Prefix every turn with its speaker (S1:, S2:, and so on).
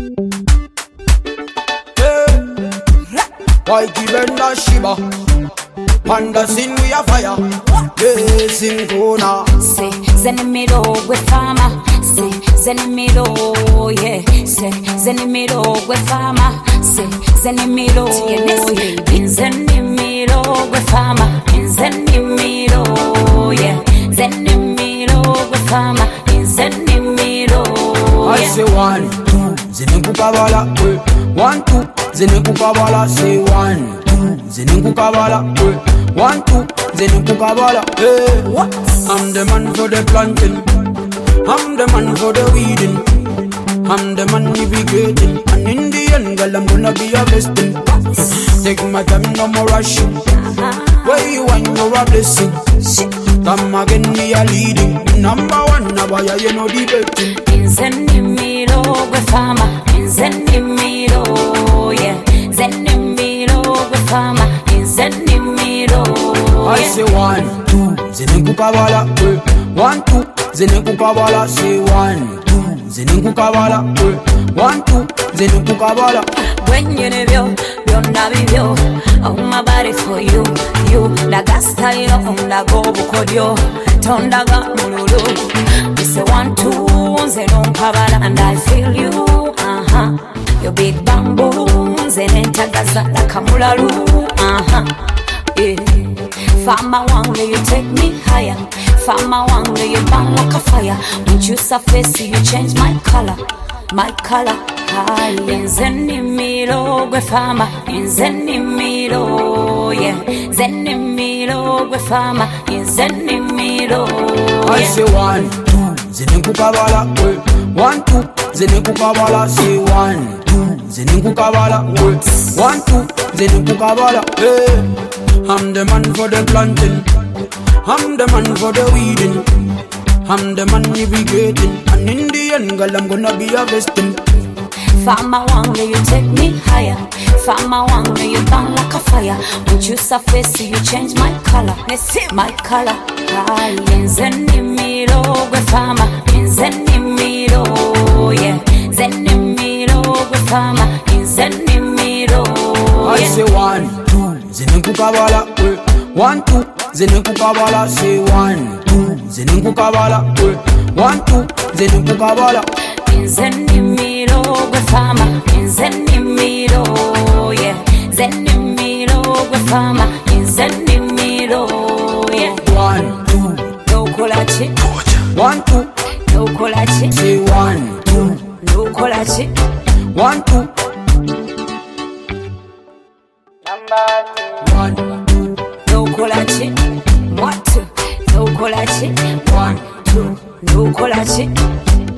S1: Whitey Benda Shiba, Panda sin we a fire. Yes, in Kona.
S2: Say, Zenimiro with farmer. Say, Zenimiro, yeah. Say, Zenimiro with farmer. Say, Zenimiro, yeah. In Zenimiro with farmer. In Zenimiro, yeah. Zenimiro with farmer. In Zenimiro, yeah.
S1: I say 1, 2, Zenimukabala, 1, 2. Zenimukabala, say 1, 2. Zenimukabala, 1, 2. Zenimukabala, hey.
S2: What?
S1: I'm the man for the planting. I'm the man for the weeding. I'm the man navigating. And in the end, girl, I'm gonna be a blessing. Take my time, no more rushing. Where you want, you're a blessing. Come again, we are leading. Number 1, now you know debating.
S2: In Zenimiro, with farmer. In Zenimiro, yeah. Zenimiro, with farmer. In Zenimiro, yeah.
S1: I say 1, 2, Zenimukabala, 1, 2. Zenimukabala, say 1, 2. Zenimukabala, 1, 2. Zenimukabala.
S2: When you know you, oh my body for you, la gasta yo, la go bukodio, tondaga mululu. We say 1, 2, Zenimukabala, and I feel you, your big bamboo, Zenentagaza, la kamulalu, yeah. Farmer one way you take me higher. Farmer one way you burn like a fire. When you surface you change my color. My color high. In Zenimiro gwe farmer. In Zenimiro, yeah. Zenimiro gwe farmer. In Zenimiro, yeah.
S1: I say 1, 2, Zenimukabala, 1, 2. Zenimukabala, say 1, 2. Zenimukabala, 1, 2. Zenimukabala, hey. I'm the man for the planting. I'm the man for the weeding. I'm the man navigating. And in the end, girl, I'm gonna be a vesting.
S2: Farmer one way you take me higher. Farmer one way you burn like a fire. When you surface you change my color. My color high. In Zenimiro gwe farmer. In Zenimiro, yeah. Zenimiro gwe farmer. In Zenimiro, yeah.
S1: I say 1, 2. Zenimukabala, 1, 2. Zenimukabala, say 1, 2. Zenimukabala, 1, 2. Zenimukabala.
S2: In Zenimiro gwe farmer. In Zenimiro, yeah. Zenimiro gwe farmer. In Zenimiro, yeah.
S1: 1, 2.
S2: No kolachi.
S1: 1, 2.
S2: No kolachi.
S1: Say 1, 2.
S2: No kolachi.
S1: 1, 2. 1, 2.
S2: No kolachi. What? No kolachi.
S1: 1, 2.
S2: No kolachi.